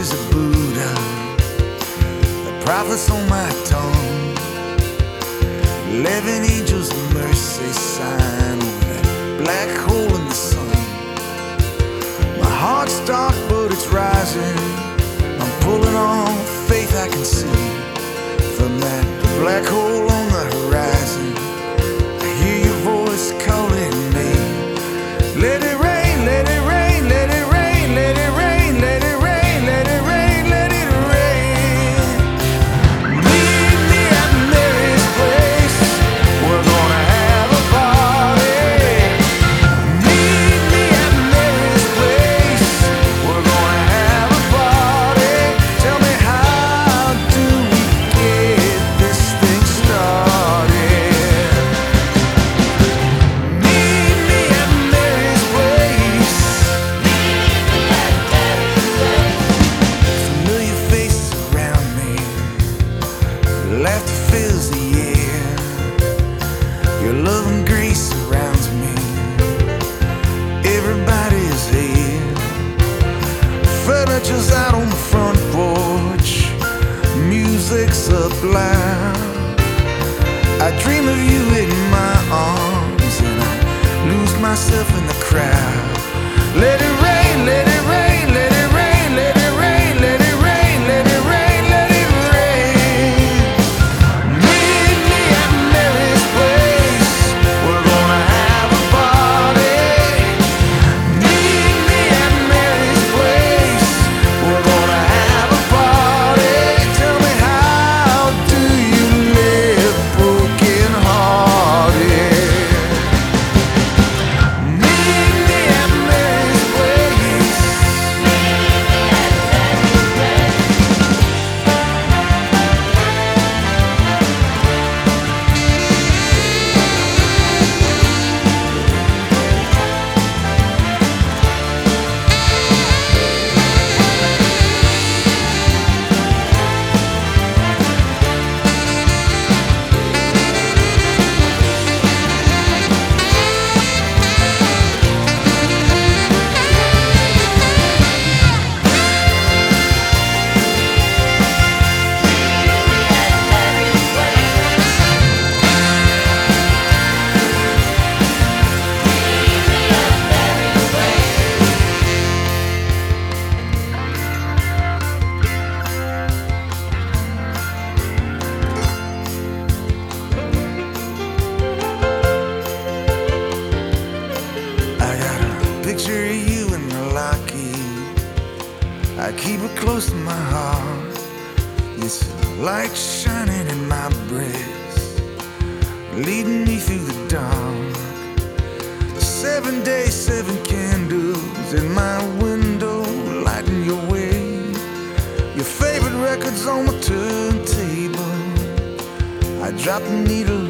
is a Buddha, the prophets on my tongue. 11 angels of mercy sign with a black hole in the sun. My heart's dark but it's rising. I'm pulling on faith I can see from that black hole on the horizon. I hear your voice calling me. Let it rain, let it rain, let it rain, let it rain, let it rain, let it rain, let it rain. Meet me at Mary's place. We're gonna have a party. Meet me at Mary's place. We're gonna have a party. Tell me, how do we get this thing started? Meet me at Mary's place. Familiar faces around me, laughter fills the air. Your love and grace surrounds me. Everybody's here. Furniture's out on the front porch. Music's up loud. I dream of you in my arms, and I lose myself in the crowd. Let it rain, let it rain, let it rain, let it rain, let it rain, let it rain, let it rain. Meet me at Mary's place. We're gonna have a party. Meet me at Mary's place. We're gonna have a party. Tell me, how do you live broken hearted? Meet me at Mary's place. I got a picture of you in the locket. I keep it close to my heart. It's a light shining in my breast, leading me through the dark. 7 days, 7 candles in my window, lighting your way. Your favorite records on my turntable. I drop the needle